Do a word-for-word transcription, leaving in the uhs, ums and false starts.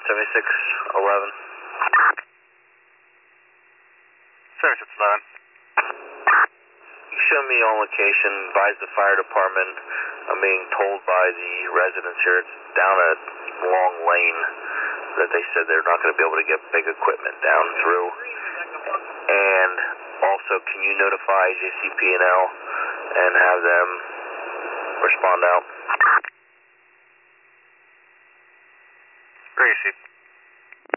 seventy-six eleven. seventy-six eleven. You show me on location, advise the fire department. I'm being told by the residents here it's down a long lane that they said they're not going to be able to get big equipment down through. And also, can you notify J C P and L and have them respond out? Gracie.